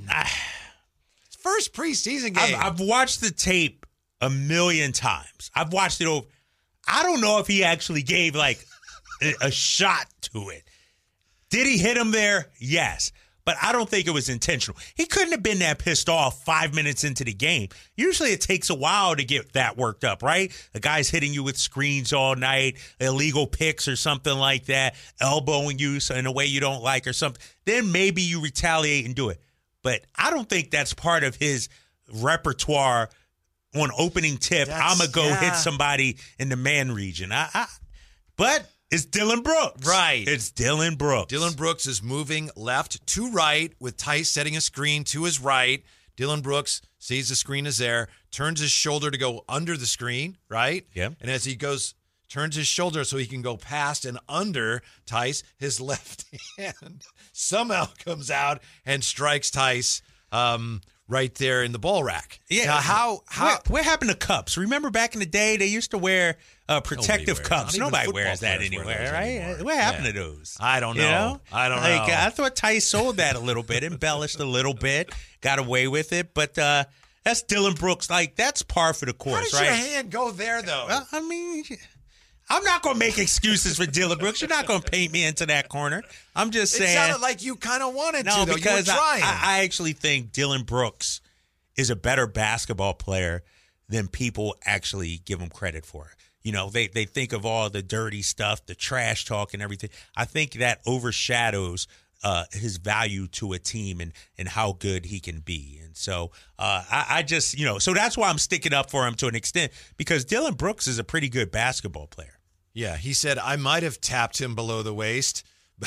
First preseason game. I've, I've watched the tape a million times. I've watched it over. I don't know if he actually gave like a, a shot to it. Did he hit him there? Yes. But I don't think it was intentional. He couldn't have been that pissed off five minutes into the game. Usually it takes a while to get that worked up, right? A guy's hitting you with screens all night, illegal picks or something like that, elbowing you in a way you don't like or something. Then maybe you retaliate and do it. But I don't think that's part of his repertoire on opening tip. That's- I'm going to go yeah. hit somebody in the man region. I, I, but it's Dylan Brooks. Right. It's Dylan Brooks. Dylan Brooks is moving left to right with Tice setting a screen to his right. Dylan Brooks sees the screen is there, turns his shoulder to go under the screen, right? Yep. And as he goes, turns his shoulder so he can go past and under Tice, his left hand somehow comes out and strikes Tice um, right there in the ball rack. Yeah. Now, how, how, What, what happened to cups? Remember back in the day, they used to wear uh, protective wears- cups. not even Nobody football wears that players wear anywhere, those right? anymore. What happened Yeah. to those? I don't You know. I don't like, know. I thought Tice sold that a little bit, embellished a little bit, got away with it. But uh, that's Dylan Brooks. Like, that's par for the how course, did right? your hand go there, though? Well, I mean, I'm not going to make excuses for Dylan Brooks. You're not going to paint me into that corner. I'm just saying. It sounded like you kind of wanted no, to, though. because you were trying. I, I actually think Dylan Brooks is a better basketball player than people actually give him credit for. You know, they, they think of all the dirty stuff, the trash talk and everything. I think that overshadows uh, his value to a team and, and how good he can be. And so uh, I, I just, you know, so that's why I'm sticking up for him to an extent, because Dylan Brooks is a pretty good basketball player. Yeah, he said, I might have tapped him below the waist,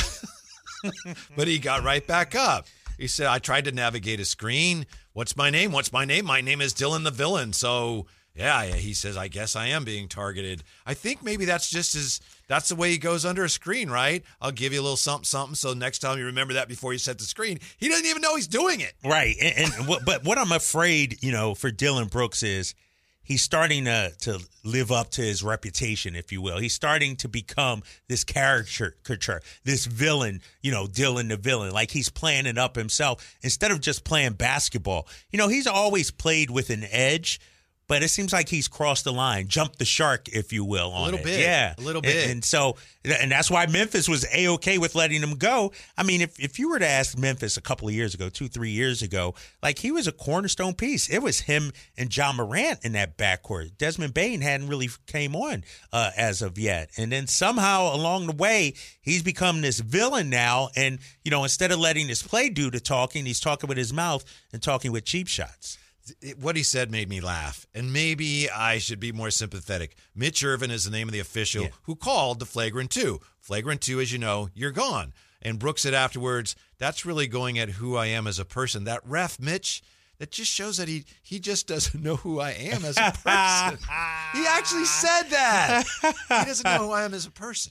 but he got right back up. He said, I tried to navigate a screen. What's my name? What's my name? My name is Dylan the Villain. So, yeah, he says, I guess I am being targeted. I think maybe that's just his, that's the way he goes under a screen, right? I'll give you a little something, something. So next time you remember that before you set the screen. He doesn't even know he's doing it. Right. And, and what, but what I'm afraid, you know, for Dylan Brooks is he's starting to, to live up to his reputation, if you will. He's starting to become this caricature, this villain, you know, Dylan the Villain. Like he's playing it up himself instead of just playing basketball. You know, he's always played with an edge, but it seems like he's crossed the line, jumped the shark, if you will, on a little it. bit. Yeah. A little bit. And, and so, and that's why Memphis was A-okay with letting him go. I mean, if, if you were to ask Memphis a couple of years ago, two, three years ago, like he was a cornerstone piece. It was him and John Morant in that backcourt. Desmond Bane hadn't really came on uh, as of yet. And then somehow along the way, he's become this villain now. And, you know, instead of letting his play do the talking, he's talking with his mouth and talking with cheap shots. What he said made me laugh, and maybe I should be more sympathetic. Mitch Irvin is the name of the official Yeah. who called the flagrant two. Flagrant two, as you know, you're gone. And Brooks said afterwards, that's really going at who I am as a person. That ref, Mitch, that just shows that he he just doesn't know who I am as a person. He actually said that. He doesn't know who I am as a person.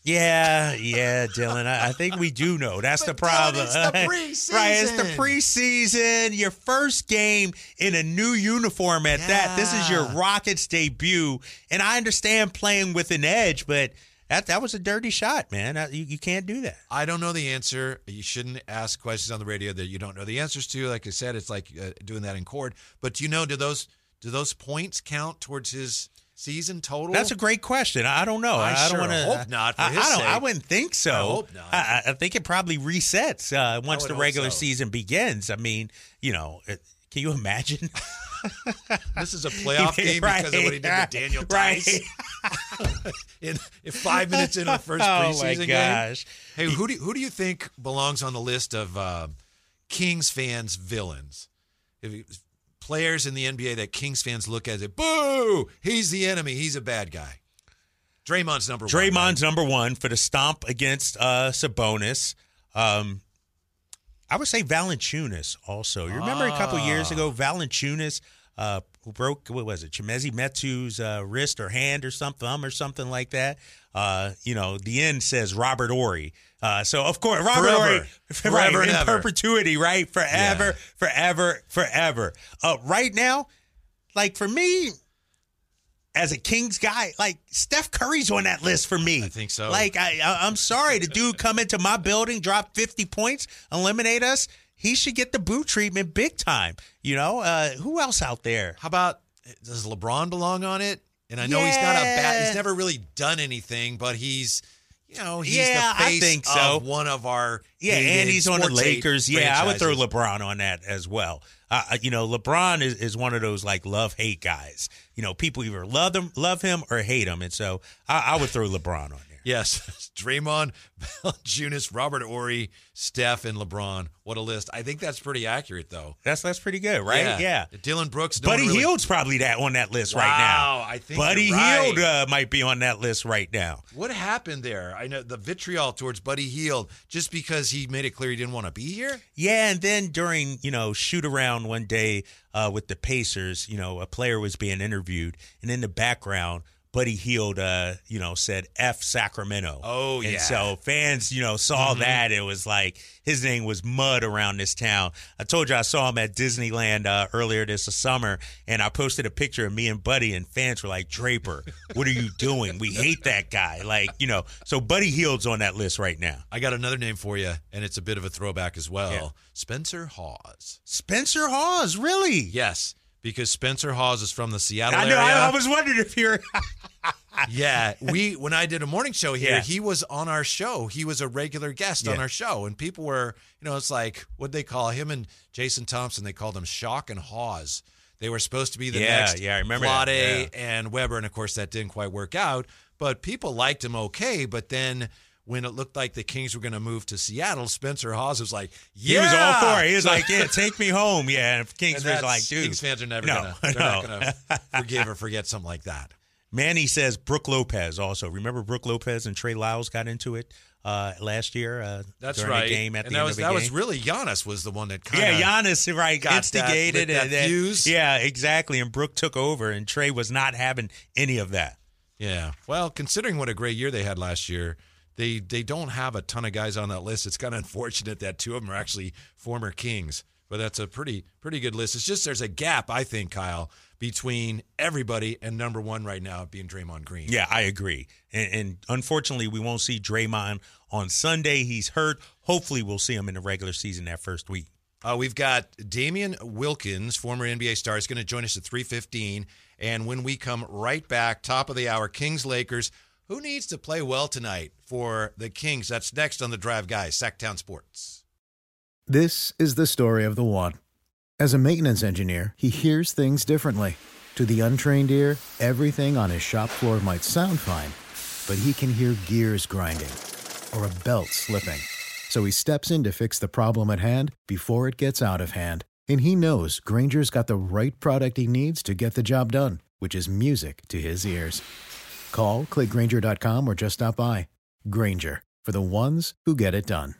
Yeah, yeah, Dylan. I, I think we do know. That's But the problem. Dylan, it's the preseason. Right, it's the preseason. Your first game in a new uniform at that. This is your Yeah. Rockets debut. And I understand playing with an edge, but that that was a dirty shot, man. Uh, You, you can't do that. I don't know the answer. You shouldn't ask questions on the radio that you don't know the answers to. Like I said, it's like uh, doing that in court. But do you know, do those do those points count towards his season total? That's a great question. I don't know. I I, sure don't want to. hope not, for I, his I don't. sake. I wouldn't think so. I hope not. I, I think it probably resets uh, once would the hope regular so. season begins. I mean, you know, it, can you imagine? This is a playoff game Right, because of what he did to Daniel right. Tice in, in five minutes into the first Oh preseason my game. gosh! Hey, who do you, who do you think belongs on the list of uh, Kings fans villains? If you, players in the N B A that Kings fans look at it, boo! He's the enemy. He's a bad guy. Draymond's number one. Draymond's number one for the stomp against uh, Sabonis. Um, I would say Valanciunas also. You remember a couple Ah. years ago, Valanciunas uh, broke, what was it, Chimezie Metu's uh, wrist or hand or something, thumb or something like that. Uh, you know, the end says Robert Horry. Uh, so, of course, Robert Forever. Horry, Forever right, and in ever. perpetuity, right? Forever, Yeah. forever, forever. Uh, right now, like for me, as a Kings guy, like Steph Curry's on that list for me. I think so. Like I, I I'm sorry, the dude come into my building, drop fifty points, eliminate us. He should get the boot treatment big time. You know, uh, who else out there? How about, does LeBron belong on it? And I know he's not a bad, Yeah. he's never really done anything, but he's, you know, he's Yeah, the I face think so. of one of our Yeah, hated and he's on the sports hate Lakers. Yeah, I would throw franchises. LeBron on that as well. Uh, uh, you know, LeBron is, is one of those like love hate guys. You know, people either love him, love him, or hate him, and so I, I would throw LeBron on there. Yes, Draymond, Valanciunas, Robert Horry, Steph, and LeBron. What a list! I think that's pretty accurate, though. That's that's pretty good, right? Yeah. Dylan Brooks, no Buddy one really- Hield's probably that on that list right Wow, now. I think Buddy you're right. Hield uh, might be on that list right now. What happened there? I know the vitriol towards Buddy Hield just because he made it clear he didn't want to be here. Yeah, and then during, you know, shoot around one day uh, with the Pacers, you know, a player was being interviewed, and in the background, Buddy Hield, uh, you know, said F Sacramento. Oh, and yeah. so fans, you know, saw Mm-hmm. that. It was like his name was mud around this town. I told you I saw him at Disneyland uh, earlier this summer, and I posted a picture of me and Buddy, and fans were like, Draper, what are you doing? We hate that guy. Like, you know, so Buddy Hield's on that list right now. I got another name for you, and it's a bit of a throwback as well. Yeah. Spencer Hawes. Spencer Hawes, really? Yes, because Spencer Hawes is from the Seattle I know. area. I, I was wondering if you're. Yeah, we when I did a morning show here, Yeah. he was on our show. He was a regular guest on Yeah. our show, and people were, you know, it's like what they call him and Jason Thompson. They called him Shock and Hawes. They were supposed to be the Yeah, next yeah, I remember Vlade that, and Weber, and of course that didn't quite work out. But people liked him okay. But then when it looked like the Kings were going to move to Seattle, Spencer Hawes was like, He "Yeah, was all for it. He was like, yeah, take me home. Yeah, and Kings And was that's- like, dude. Kings fans are never no, gonna, they're no. not going to forgive or forget something like that." Manny says Brooke Lopez also. Remember Brooke Lopez and Trey Lyles got into it uh, last year uh, That's during right. a game at and the that end was of the that game? was really Giannis was the one that kind Yeah, of Giannis, right, got that- instigated. lit that and then- fuse. Yeah, exactly. And Brooke took over, and Trey was not having any of that. Yeah. Well, considering what a great year they had last year, they they don't have a ton of guys on that list. It's kind of unfortunate that two of them are actually former Kings. But that's a pretty pretty good list. It's just there's a gap, I think, Kyle, between everybody and number one right now being Draymond Green. Yeah, I agree. And, and unfortunately, we won't see Draymond on Sunday. He's hurt. Hopefully, we'll see him in the regular season that first week. Uh, we've got Damian Wilkins, former N B A star, is going to join us at three fifteen. And when we come right back, top of the hour, Kings Lakers. Who needs to play well tonight for the Kings? That's next on The Drive, guys. Sacktown Sports. This is the story of the one. As a maintenance engineer, he hears things differently. To the untrained ear, everything on his shop floor might sound fine, but he can hear gears grinding or a belt slipping. So he steps in to fix the problem at hand before it gets out of hand. And he knows Granger's got the right product he needs to get the job done, which is music to his ears. Call, click Granger dot com, or just stop by. Granger, for the ones who get it done.